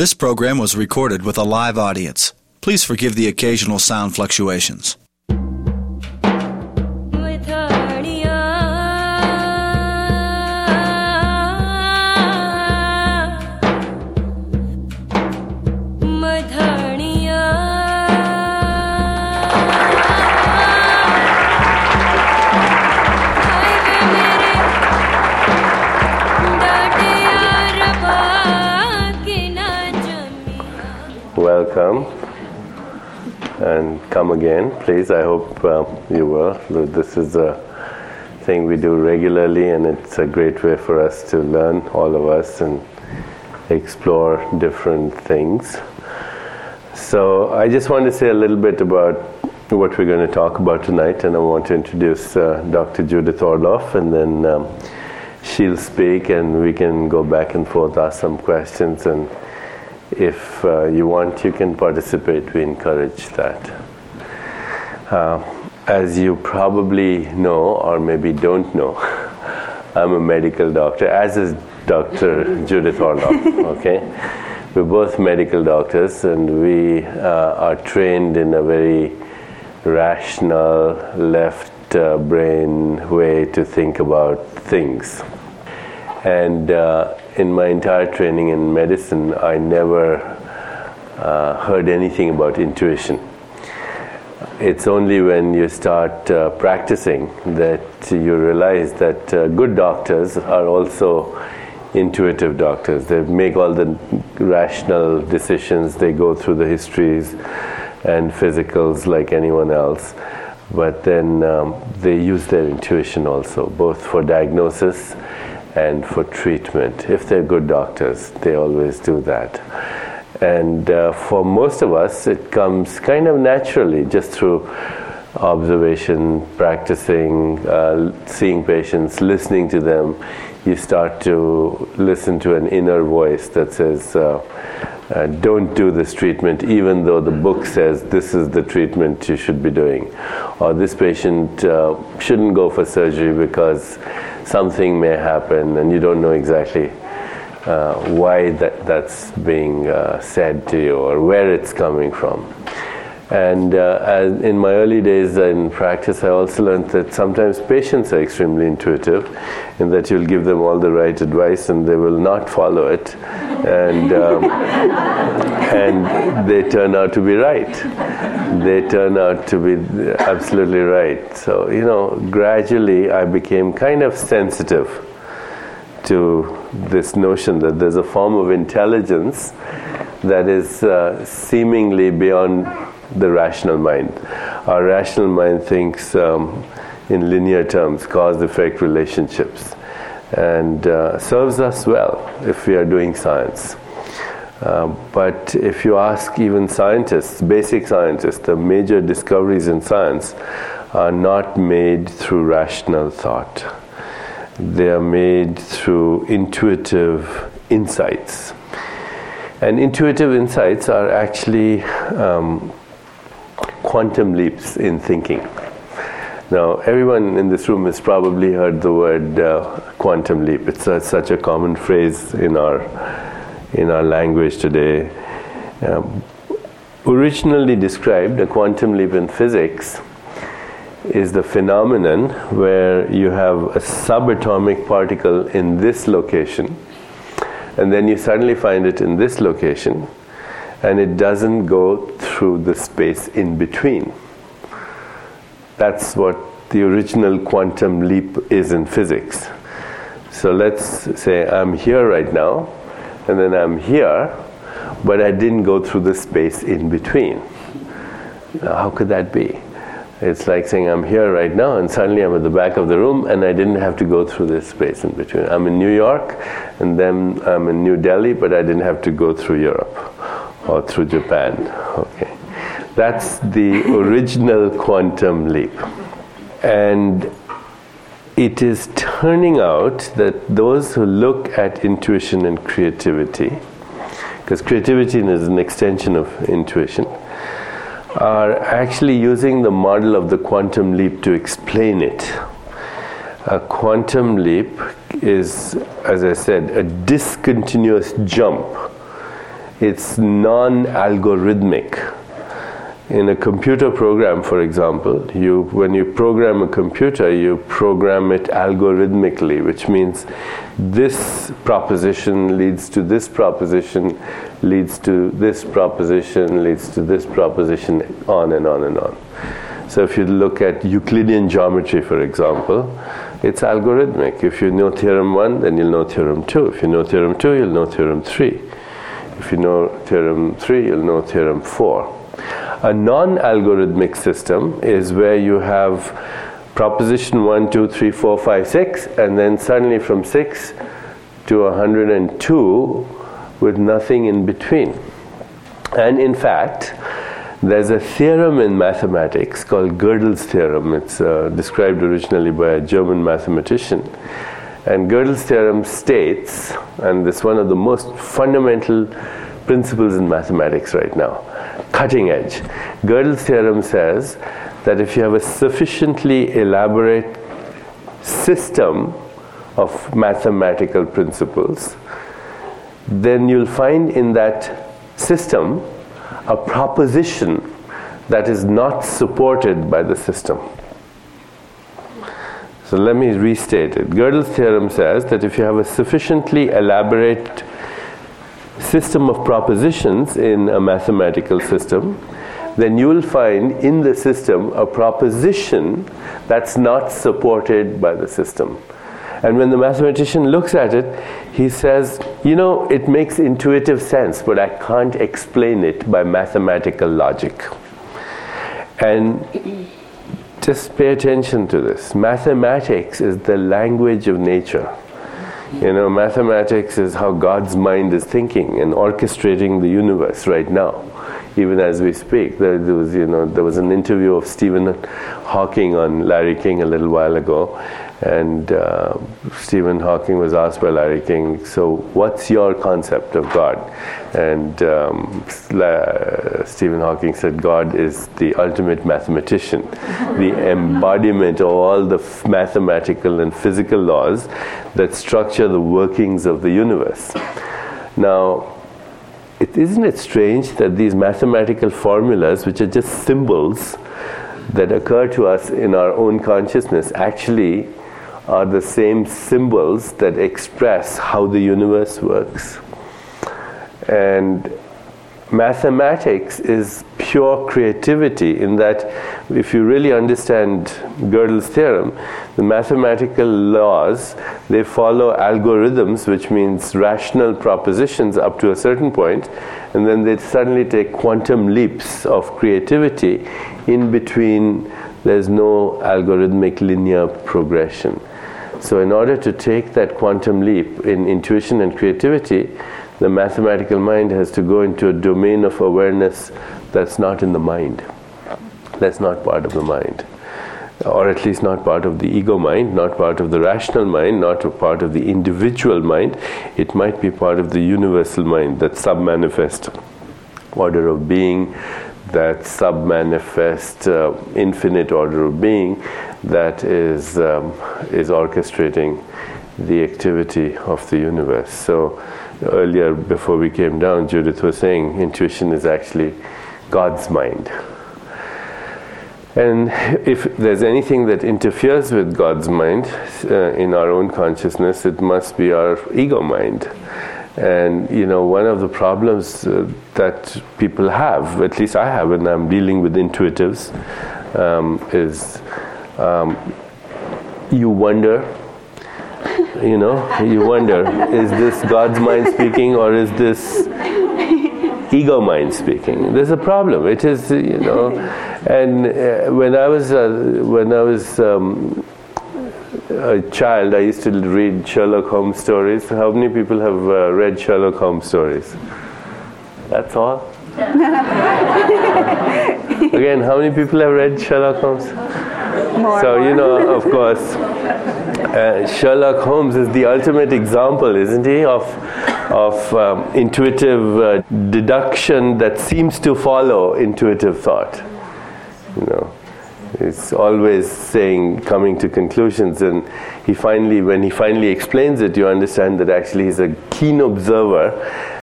This program was recorded with a live audience. Please forgive the occasional sound fluctuations. Welcome and come again, please. I hope you will. This is a thing we do regularly, and it's a great way for us to learn, all of us, and explore different things. So I just want to say a little bit about what we're going to talk about tonight, and I want to introduce Dr. Judith Orloff, and then she'll speak, and we can go back and forth, ask some questions, and if you want, you can participate. We encourage that. As you probably know, or maybe don't know, I'm a medical doctor, as is Dr. Judith Orloff. Okay, we're both medical doctors, and we are trained in a very rational, left brain way to think about things. And in my entire training in medicine, I never heard anything about intuition. It's only when you start practicing that you realize that good doctors are also intuitive doctors. They make all the rational decisions, they go through the histories and physicals like anyone else, but then they use their intuition also, both for diagnosis and for treatment. If they're good doctors, they always do that. And for most of us, it comes kind of naturally, just through observation, practicing, seeing patients, listening to them. You start to listen to an inner voice that says, don't do this treatment, even though the book says this is the treatment you should be doing. Or this patient shouldn't go for surgery because something may happen, and you don't know exactly why that's being said to you or where it's coming from. And as in my early days in practice, I also learned that sometimes patients are extremely intuitive, in that you'll give them all the right advice and they will not follow it, and and they turn out to be right. They turn out to be absolutely right. So, gradually I became kind of sensitive to this notion that there's a form of intelligence that is seemingly beyond the rational mind. Our rational mind thinks in linear terms, cause-effect relationships, and serves us well if we are doing science. But if you ask even scientists, basic scientists, the major discoveries in science are not made through rational thought. They are made through intuitive insights. And intuitive insights are actually quantum leaps in thinking. Now, everyone in this room has probably heard the word quantum leap. It's such a common phrase in our language today. Originally described, a quantum leap in physics is the phenomenon where you have a subatomic particle in this location, and then you suddenly find it in this location, and it doesn't go through the space in between. That's what the original quantum leap is in physics. So let's say I'm here right now, and then I'm here, but I didn't go through the space in between. Now, how could that be? It's like saying I'm here right now, and suddenly I'm at the back of the room, and I didn't have to go through this space in between. I'm in New York, and then I'm in New Delhi, but I didn't have to go through Europe or through Japan. Okay, that's the original quantum leap. And it is turning out that those who look at intuition and creativity, because creativity is an extension of intuition, are actually using the model of the quantum leap to explain it. A quantum leap is, as I said, a discontinuous jump it's non-algorithmic. In a computer program, for example, when you program a computer, you program it algorithmically, which means this proposition leads to this proposition, leads to this proposition, leads to this proposition, on and on and on. So if you look at Euclidean geometry, for example, it's algorithmic. If you know theorem 1, then you'll know theorem 2. If you know theorem 2, you'll know theorem 3. If you know theorem 3, you'll know theorem 4. A non-algorithmic system is where you have proposition 1, 2, 3, 4, 5, 6, and then suddenly from 6 to 102 with nothing in between. And in fact, there's a theorem in mathematics called Gödel's theorem. It's described originally by a German mathematician. And Gödel's theorem states, and it's one of the most fundamental principles in mathematics right now, cutting edge. Gödel's theorem says that if you have a sufficiently elaborate system of mathematical principles, then you'll find in that system a proposition that is not supported by the system. So let me restate it. Gödel's theorem says that if you have a sufficiently elaborate system of propositions in a mathematical system, then you will find in the system a proposition that's not supported by the system. And when the mathematician looks at it, he says, it makes intuitive sense, but I can't explain it by mathematical logic. And just pay attention to this. Mathematics is the language of nature. Mathematics is how God's mind is thinking and orchestrating the universe right now, even as we speak. There was an interview of Stephen Hawking on Larry King a little while ago, and Stephen Hawking was asked by Larry King, so what's your concept of God? And Stephen Hawking said, God is the ultimate mathematician, the embodiment of all the mathematical and physical laws that structure the workings of the universe. Now, isn't it strange that these mathematical formulas, which are just symbols that occur to us in our own consciousness, actually are the same symbols that express how the universe works? And mathematics is pure creativity, in that if you really understand Gödel's theorem, the mathematical laws, they follow algorithms, which means rational propositions up to a certain point, and then they suddenly take quantum leaps of creativity in between. There's no algorithmic linear progression. So in order to take that quantum leap in intuition and creativity, the mathematical mind has to go into a domain of awareness that's not in the mind. That's not part of the mind. Or at least not part of the ego mind, not part of the rational mind, not a part of the individual mind. It might be part of the universal mind, that sub-manifest order of being, that sub-manifest infinite order of being that is orchestrating the activity of the universe. So earlier, before we came down, Judith was saying intuition is actually God's mind. And if there's anything that interferes with God's mind in our own consciousness, it must be our ego mind. And one of the problems that people have, at least I have when I'm dealing with intuitives, is you wonder, is this God's mind speaking, or is this ego mind speaking? There's a problem. It is, and when I was a child, I used to read Sherlock Holmes stories. How many people have read Sherlock Holmes stories? That's all? Again, how many people have read Sherlock Holmes? More. So, of course, Sherlock Holmes is the ultimate example, isn't he, of intuitive deduction that seems to follow intuitive thought. It's always coming to conclusions, and when he finally explains it, you understand that actually he's a keen observer